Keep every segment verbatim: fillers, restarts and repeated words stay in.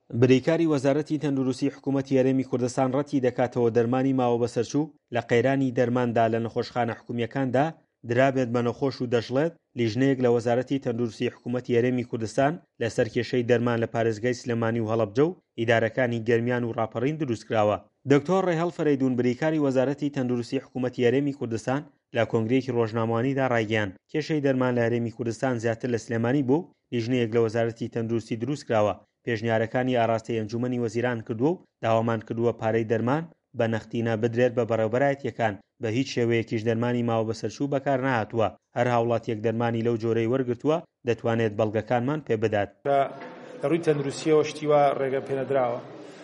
بریکاری وەزارەتی تەندروستی حکوومەتی هەرێمی کوردستان ڕەتی دەکاتەوە دەرمانی ماوە بەسەرچوو لە قەیرانی دەرماندا لە نەخۆشخانە حکوومیەکاندا درابێت بە نەخۆش و دەژڵێت لیژنەیەک لە وەزارەتی تەندروستی حکوومەتی هەرێمی کوردستان لەسەر کێشەی دەرمان لە پارێزگای سلێمانی و هەڵەبجە و ئیدارەکانی گەرمیان و ڕاپەڕین دروستکراوە. دکتۆر ڕێهەڵ فەرەیدون بریکاری وەزارەتی تەندروستی حکوومەتی هەرێمی کوردستان لە کۆنگرەیەکی ڕۆژنامەوانیدا ڕایگەیاند کێشەی دەرمان لە هەرێمی کوردستان زیاتر لە سلێمانی بوو لیژنەیەک لە وەزارەتی تەندروستی دروستکراوە پێشنیارەکانی ئاراستەی ئەنجومەنی وەزیران کردووە و داوامان کردووە پارەی دەرمان بە نەختینە بدرێت بە بەڕێوەبەرایەتیەکان بە هیچ شێوەیەکیش دەرمانی ماوە بەسەرچوو بەکار نهاتووە. هەر هاوڵاتیەک دەرمانی لەو جۆرەی وەرگرتووە دەتوانێت بەڵگەکانمان پێ بدات. ڕووی تەندروستیەوە شتیوە ڕێگە پێنەدراوە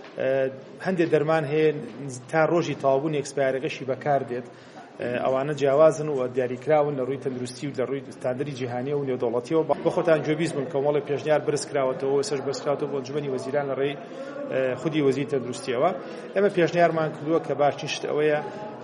هەندێک دەرمان هەیە تا ڕۆژی تەواوبوونی ئەکسپایرەکەشی بەکار دێت ئەوانە جیاوازن و دیاریکراون لە ڕووی تەندروستی و لە ڕووی ستاندەری جیهانی و نێودەوڵەتیەوە بە خۆتان گوێبیست بن کە وەڵی پێشنیار برس کراوەتەوە سەر بەرزکراوەتەوە بۆ ئەنجومەنی وەزیران لە ڕێی خودی وەزیری تەندروستیەوە. ئێمە پێشنیارمان کردووە کە باشترین شت ئەوەیە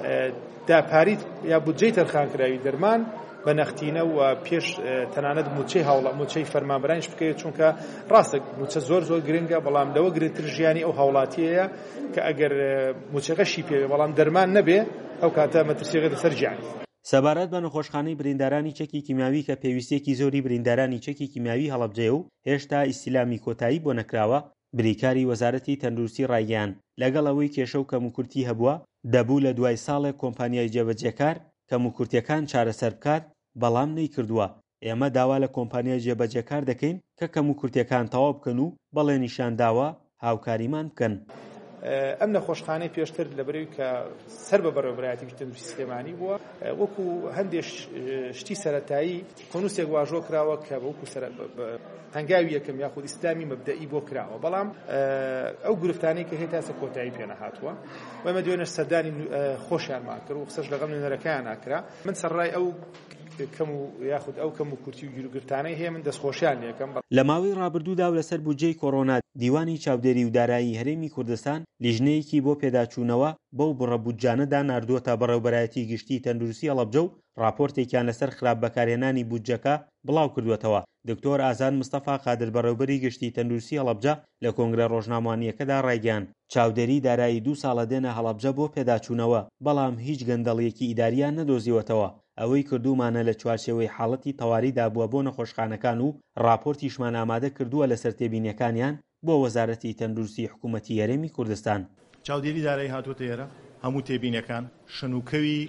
داپاریت یا بودجەی تەرخانکراوی دەرمان بە نەختینە و پێش تەنانەت موچەی هاوڵات موچەی فەرمانبەرانیش بکەیت چونکە ڕاستە موچە زۆر زۆر گرنگە بەڵام لەوە گرنگتر ژیانی ئەو هاوڵاتیەیە کە ئەگەر موچەکەشی پێوێ بەڵام دەرمان نەبێ ئەو کاتە مەترسیەکە لەسەر گیانی. سەبارەت بە نەخۆشخانەی بریندارانی چەکی کیمیاوی کە پێویستێکی زۆری بریندارانی چەکی کیمیاوی هەڵەبجەیە و هێشتا ئیستیلامی کۆتایی بۆ نەکراوە بریکاری وەزارەتی تەندروستی ڕایگەیاند لەگەڵ ئەوەی کێشە و کەموکورتی هەبووە دەبوو لە دوای ساڵێک کۆمپانیای جێبەجێکار کەموکورتیەکان چارەسەر بکات بەڵام نەیکردووە. ئێمە داوا لە کۆمپانیای جێبەجێکار دەکەین کە کەموکورتیەکان تەواو بکەن و بەڵێ نیشانداوە هاوکاریمان بکەن. ئەم نەخۆشخانەی پێشتر لەبەرەوەی کە سەر بە بەڕێوەبەرایەتی تەندروستی سلێمانی بووە وەکو هەندێک شتی سەرەتایی کۆنووسێک واژۆ کراوە کە وەکو هەنگاوی یەکەم یاخود ئیسلامی مەبدەئی بۆ کراوە بەڵام ئەو گرفتانەی کە هەیە تاسە کۆتایی پێ نەهاتووە و ئەمە دوێنێ سەردانی خۆشیانمان کرد و قسەش لەگەڵ نوێنەرەکانیان ناکرا. من سەرڕای ئەو کەم و یاخود ئەو کەم و کورتی و گیرگرتانەی هەیە من دەستخۆشیان لێکەم. لە ماوەی ڕابردوودا و لەسەر بودجەی کۆڕۆنا دیوانی چاودێری و دارایی هەرێمی کوردستان لیژنەیەکی بۆ پێداچوونەوە بەو بڕە بودجانەدا ناردووەتە بەڕێوەبەرایەتی گشتی تەندروستی هەڵەبجە و راپۆرتێکیان لەسەر خراپ بەکارهێنانی بودجەکە بڵاو کردوێتەوە. دکتۆر ئازاد مستەفا قادر بەڕێوەبەری گشتی تەندروستی هەڵەبجە لە کۆنگرە ڕۆژنامەوانیەکەدا ڕایگەیاند چاودێری دارایی دوو ساڵە دێنە هەڵەبجە بۆ پێداچوونەوە بەڵام هیچ گەندەڵیەکی ئیداریان نەدۆزیوەتەوە. ئەوەی کردومانە لە چوارچێوەی حاڵەتی تەواریدا بووە بۆ نەخۆشخانەکان و راپۆرتیشمان ئامادە کردووە لەسەر تێبینیەکانیان بۆ وەزارەتی تەندروستی حکوومەتی هەرێمی کوردستان. چاودێری دارایی هاتووەتە ئێرە هەموو تێبینیەکان شنوکەوی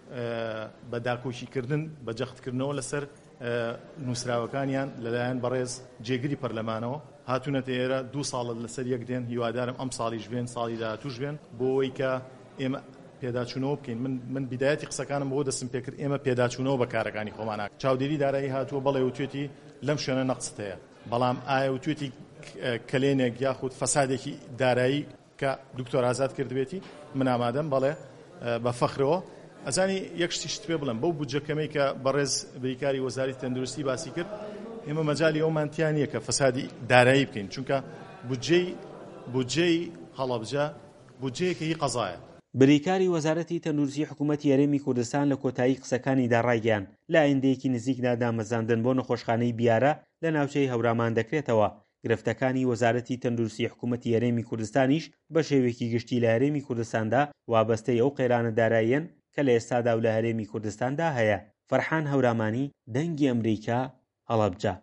بە داکۆشیکردن بە جەختکردنەوە لەسەر نووسراوەکانیان لەلایەن بەڕێز جێگری پەرلەمانەوە هاتوونەتە ئێرە دوو ساڵە لەسەر یەک دێن هیوادارم ئەم ساڵیش بێن ساڵی داهاتووش بێن بۆ ئەوەی کە ئێمە پێداچوونەوە بکەین. من من بیدایەتی قسەکانم بۆ دەستم پێ کرد ئێمە پێداچوونەوە بە کارەکانی خۆمان ناکەین. چاودێری دارایی هاتووە بەڵێ وتوێتی لەم شوێنە نەقست هەیە بەڵام ئایا وتوێتی کلێنێک یاخود فەسادێکی دارایی کە دکتۆر ئازاد کردبێتی من ئامادەم بەڵێ بە فەخرەوە. ئەزانی یەک شتیشت پێ بڵم بەو بودجەکەمەی کە بەڕێز بریکاری وەزارەتی تەندروستی باسی کرد ئێمە مەجالی ئەومانتیان نییە کە فەسادی دارایی بکەین چونکە بودجەی بودجەی هەڵەبجە بودجەیەکی قەزایە. بریکاری وەزارەتی تەندروستی حکوومەتی هەرێمی کوردستان لە کۆتایی قسەکانیدا ڕایگەیاند لە ئایندەیەکی نزیکدا دامەزاندن بۆ نەخۆشخانەی بیارە لە ناوچەی هەورامان دەکرێتەوە. گرفتەکانی وەزارەتی تەندروستی حکوومەتی هەرێمی کوردستانیش بە شێوەیەکی گشتی لە هەرێمی کوردستاندا وابەستەی ئەو قەیرانە داراییەن کە لە ئێستادا و لە هەرێمی کوردستاندا هەیە. فەرحان هەورامانی، دەنگی ئەمریکا، هەڵەبجە.